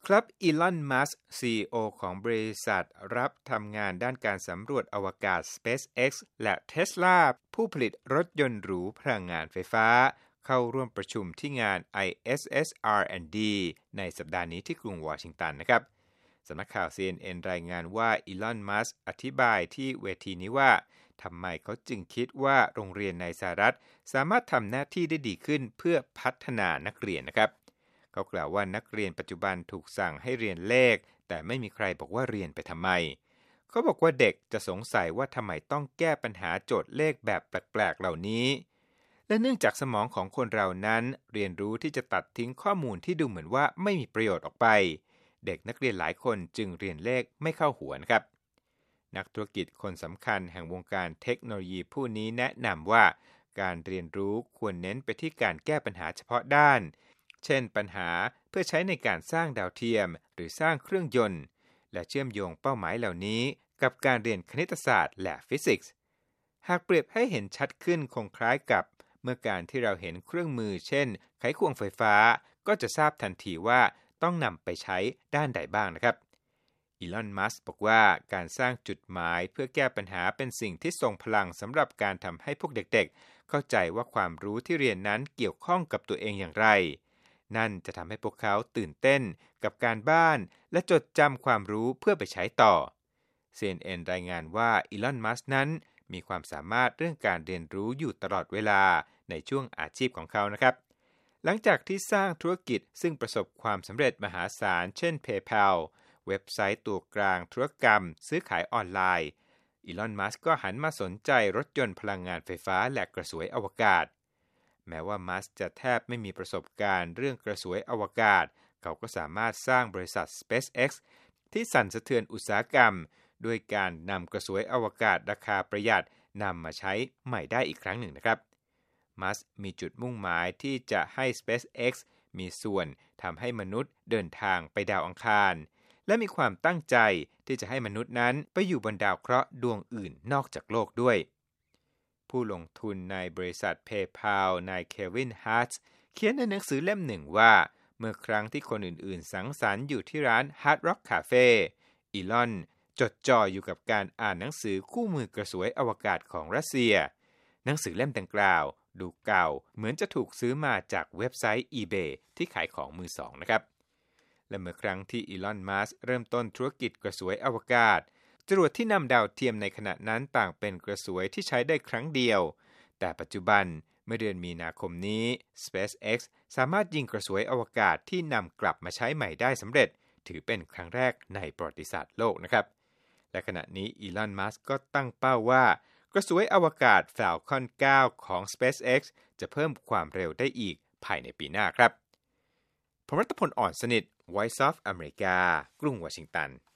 ครับอีลอนมัสก์ CEO ของบริษัทรับทำงานด้านการสำรวจอวกาศ SpaceX และ Tesla ผู้ผลิตรถยนต์หรูพลังงานไฟฟ้าเข้าร่วมประชุมที่งาน ISS R&D ในสัปดาห์นี้ที่กรุงวอชิงตันนะครับสำนักข่าว CNN รายงานว่าอีลอนมัสก์อธิบายที่เวทีนี้ว่าทำไมเขาจึงคิดว่าโรงเรียนในสหรัฐสามารถทำหน้าที่ได้ดีขึ้นเพื่อพัฒนานักเรียนนะครับเขากล่าวว่านักเรียนปัจจุบันถูกสั่งให้เรียนเลขแต่ไม่มีใครบอกว่าเรียนไปทำไมเขาบอกว่าเด็กจะสงสัยว่าทำไมต้องแก้ปัญหาโจทย์เลขแบบแปลกๆเหล่านี้และเนื่องจากสมองของคนเรานั้นเรียนรู้ที่จะตัดทิ้งข้อมูลที่ดูเหมือนว่าไม่มีประโยชน์ออกไปเด็กนักเรียนหลายคนจึงเรียนเลขไม่เข้าหัวนะครับนักธุรกิจคนสำคัญแห่งวงการเทคโนโลยีผู้นี้แนะนำว่าการเรียนรู้ควรเน้นไปที่การแก้ปัญหาเฉพาะด้านเช่นปัญหาเพื่อใช้ในการสร้างดาวเทียมหรือสร้างเครื่องยนต์และเชื่อมโยงเป้าหมายเหล่านี้กับการเรียนคณิตศาสตร์และฟิสิกส์หากเปรียบให้เห็นชัดขึ้นคงคล้ายกับเมื่อการที่เราเห็นเครื่องมือเช่นไขควงไฟฟ้าก็จะทราบทันทีว่าต้องนำไปใช้ด้านใดบ้างนะครับอีลอน มัสก์บอกว่าการสร้างจุดหมายเพื่อแก้ปัญหาเป็นสิ่งที่ทรงพลังสำหรับการทำให้พวกเด็กๆเข้าใจว่าความรู้ที่เรียนนั้นเกี่ยวข้องกับตัวเองอย่างไรนั่นจะทำให้พวกเขาตื่นเต้นกับการบ้านและจดจำความรู้เพื่อไปใช้ต่อ CNN รายงานว่าอีลอน มัสก์นั้นมีความสามารถเรื่องการเรียนรู้อยู่ตลอดเวลาในช่วงอาชีพของเขานะครับหลังจากที่สร้างธุรกิจซึ่งประสบความสำเร็จมหาศาลเช่น PayPal เว็บไซต์ตัวกลางธุรกรรมซื้อขายออนไลน์อีลอน มัสก์ก็หันมาสนใจรถยนต์พลังงานไฟฟ้าและกระสวยอวกาศแม้ว่ามัสก์จะแทบไม่มีประสบการณ์เรื่องกระสวยอวกาศเขาก็สามารถสร้างบริษัท SpaceX ที่สั่นสะเทือนอุตสาหกรรมด้วยการนำกระสวยอวกาศราคาประหยัดนำมาใช้ใหม่ได้อีกครั้งหนึ่งนะครับมัสก์มีจุดมุ่งหมายที่จะให้ SpaceX มีส่วนทำให้มนุษย์เดินทางไปดาวอังคารและมีความตั้งใจที่จะให้มนุษย์นั้นไปอยู่บนดาวเคราะห์ดวงอื่นนอกจากโลกด้วยผู้ลงทุนในบริษัท PayPal นายเควิน ฮาร์ตส์เขียนในหนังสือเล่มหนึ่งว่าเมื่อครั้งที่คนอื่นๆสังสรรค์อยู่ที่ร้าน Hard Rock Cafe อีลอนจดจ่ออยู่กับการอ่านหนังสือคู่มือกระสวยอวกาศของรัสเซียหนังสือเล่มดังกล่าวดูเก่าเหมือนจะถูกซื้อมาจากเว็บไซต์ eBay ที่ขายของมือสองนะครับและเมื่อครั้งที่อีลอน มัสก์เริ่มต้นธุรกิจกระสวยอวกาศจรวดที่นำดาวเทียมในขณะนั้นต่างเป็นกระสวยที่ใช้ได้ครั้งเดียวแต่ปัจจุบันเมื่อเดือนมีนาคมนี้ SpaceX สามารถยิงกระสวยอวกาศที่นำกลับมาใช้ใหม่ได้สำเร็จถือเป็นครั้งแรกในประวัติศาสตร์โลกนะครับและขณะนี้อีลอน มัสก์ก็ตั้งเป้าว่ากระสวยอวกาศ Falcon 9 ของ SpaceX จะเพิ่มความเร็วได้อีกภายในปีหน้าครับผมรัตพล อ่อนสนิท Voice of America กรุงวอชิงตัน